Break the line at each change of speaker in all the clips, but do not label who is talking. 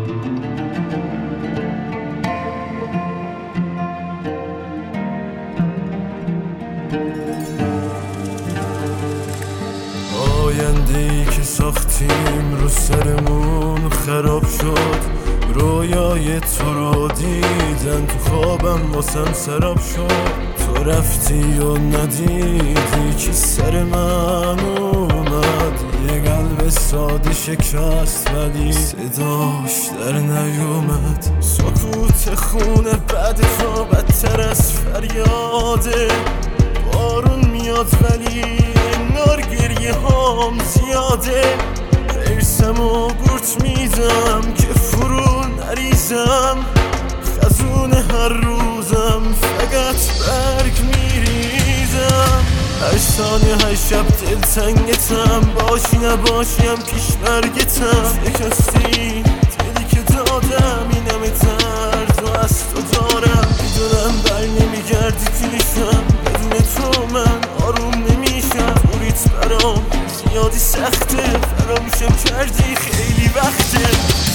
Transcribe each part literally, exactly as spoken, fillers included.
آینده‌ای که ساختیم رو سرمون خراب شد، رویای تو رو دیدن تو خوابم واسم سراب شد. تو رفتی و ندیدی که سر من اومد، یه قلب ساده شکست ولی صداش در نیومد. سکوت خونه بعد تو بدتر از فریاده، بارون میاد ولی انگار گریه هام زیاده. حرسم و گرت میدم که فرو نریزم، خزون هر روزم فقط برگ میریزم. هر ثانیه هر شب دلتنگتم، باشی نباشیم پیش مرگتم. شکستی دلی که دادم این همه درد و از تو دارم. میدونم بر نمیگردی پیشم، بدون تو من آروم نمیشم. توریت برام زیادی سخته، فراموشم کردی خیلی وقته.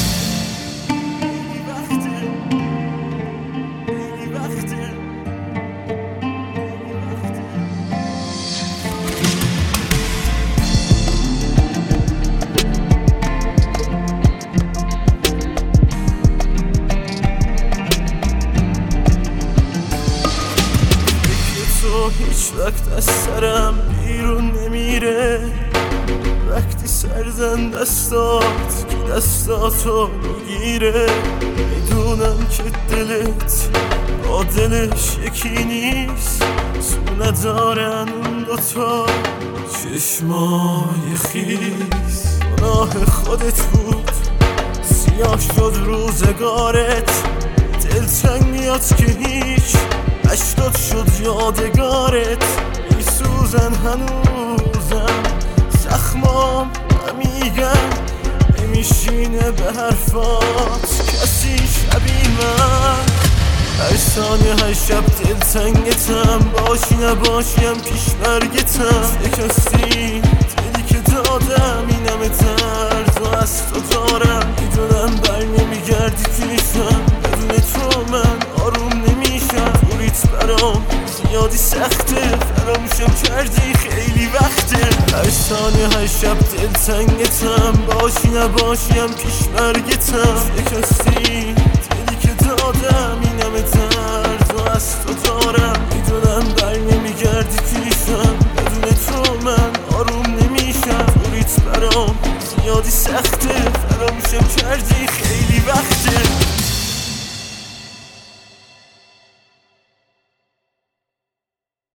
تو هیچ وقت از سرم بیرون نمیره، وقتی سرزن دستات که دستاتو میگیره. میدونم که دلت با دلش یکی نیست، سو ندارن اون دوتا چشمای خیس. گناه خودت بود سیاه شد روزگارت، دلتنگ میاد که هیچ اشکات شد یادگارت. میسوزن هنوزم زخمام نمیگن، نمیشینه به حرفات کسی شبیه من. هر ثانیه هر شب دلتنگتم، باشی نباشیم پیش مرگتم. شکستی دلی که دادم این همه درد و از تو دارم. میدونم بر نمیگردی پیشم، بدون تو من آروم نمیشم. توریت برام زیادی سخته، فراموشم کردی خیلی وقته. هر ثانیه هر شب دلتنگتم، باشی نباشیم پیش مرگتم. شکستی دلی که دادم این همه درد و از تو دارم. میدونم بر نمیگردی پیشم، بدون تو من آروم نمیشم. توریت برام زیادی سخته، فراموشم کردی خیلی وقته.